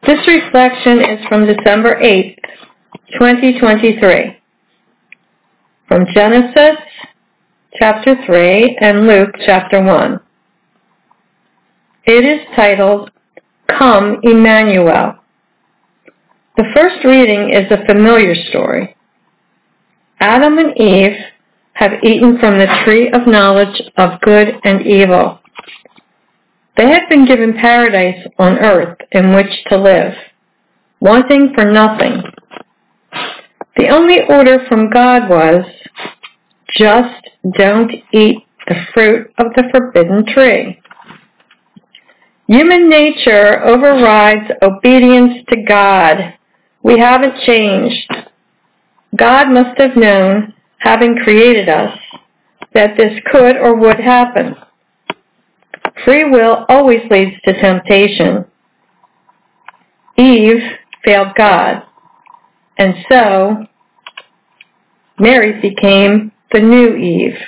This reflection is from December 8th, 2023, from Genesis chapter 3 and Luke chapter 1. It is titled, Come, Emmanuel. The first reading is a familiar story. Adam and Eve have eaten from the tree of knowledge of good and evil. They had been given paradise on earth in which to live, wanting for nothing. The only order from God was, just don't eat the fruit of the forbidden tree. Human nature overrides obedience to God. We haven't changed. God must have known, having created us, that this could or would happen. Free will always leads to temptation. Eve failed God, and so Mary became the new Eve.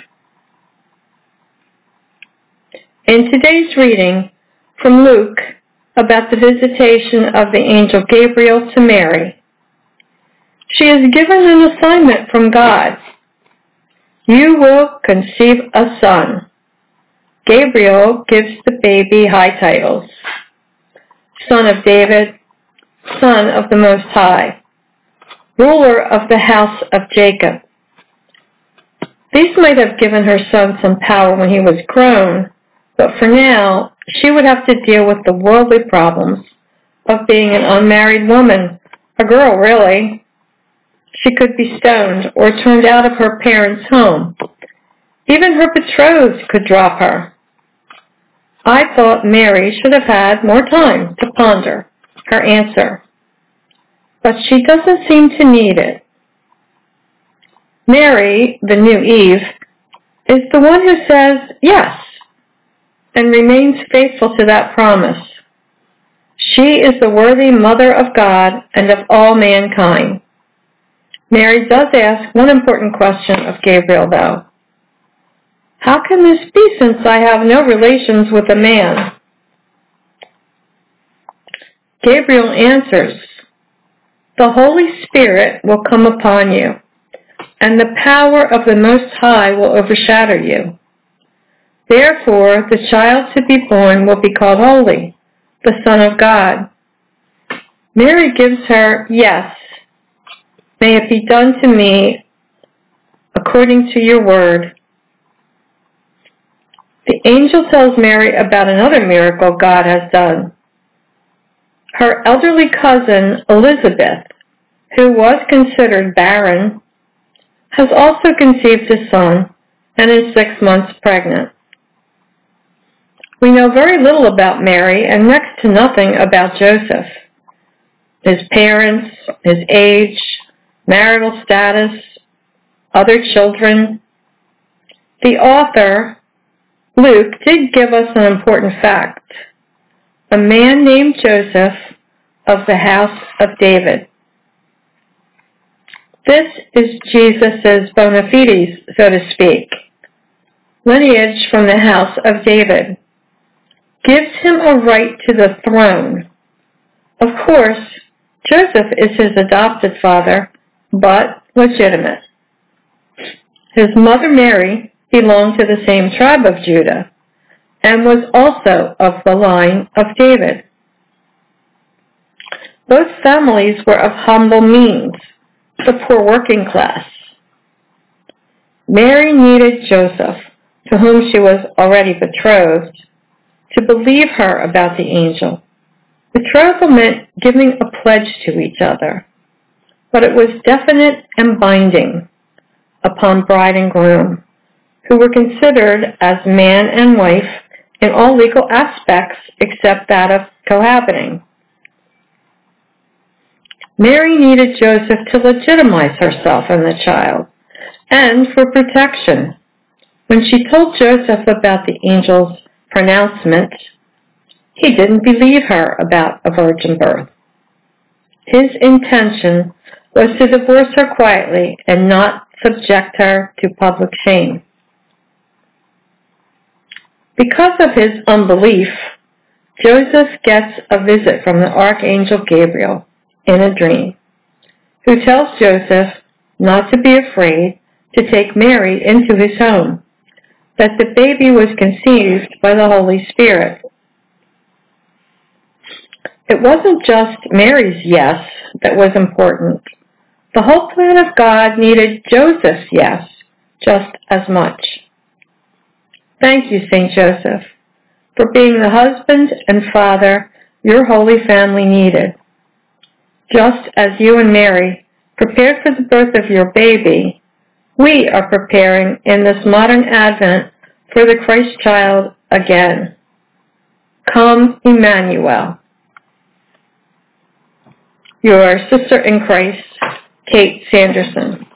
In today's reading from Luke about the visitation of the angel Gabriel to Mary, she is given an assignment from God. You will conceive a son. Gabriel gives the baby high titles. Son of David, Son of the Most High, Ruler of the house of Jacob. These might have given her son some power when he was grown, but for now, she would have to deal with the worldly problems of being an unmarried woman, a girl really. She could be stoned or turned out of her parents' home. Even her betrothed could drop her. I thought Mary should have had more time to ponder her answer, but she doesn't seem to need it. Mary, the new Eve, is the one who says yes and remains faithful to that promise. She is the worthy mother of God and of all mankind. Mary does ask one important question of Gabriel, though. How can this be since I have no relations with a man? Gabriel answers, the Holy Spirit will come upon you, and the power of the Most High will overshadow you. Therefore, the child to be born will be called Holy, the Son of God. Mary gives her, yes, may it be done to me according to your word. The angel tells Mary about another miracle God has done. Her elderly cousin, Elizabeth, who was considered barren, has also conceived a son and is 6 months pregnant. We know very little about Mary and next to nothing about Joseph, his parents, his age, marital status, other children. The author, Luke, did give us an important fact. A man named Joseph of the house of David. This is Jesus' bona fides, so to speak. Lineage from the house of David gives him a right to the throne. Of course, Joseph is his adopted father, but legitimate. His mother Mary belonged to the same tribe of Judah and was also of the line of David. Both families were of humble means, the poor working class. Mary needed Joseph, to whom she was already betrothed, to believe her about the angel. Betrothal meant giving a pledge to each other, but it was definite and binding upon bride and groom, who were considered as man and wife in all legal aspects except that of cohabiting. Mary needed Joseph to legitimize herself and the child, and for protection. When she told Joseph about the angel's pronouncement, he didn't believe her about a virgin birth. His intention was to divorce her quietly and not subject her to public shame. Because of his unbelief, Joseph gets a visit from the Archangel Gabriel in a dream, who tells Joseph not to be afraid to take Mary into his home, that the baby was conceived by the Holy Spirit. It wasn't just Mary's yes that was important. The whole plan of God needed Joseph's yes just as much. Thank you, St. Joseph, for being the husband and father your Holy Family needed. Just as you and Mary prepared for the birth of your baby, we are preparing in this modern Advent for the Christ child again. Come, Emmanuel. Your sister in Christ, Kate Sanderson.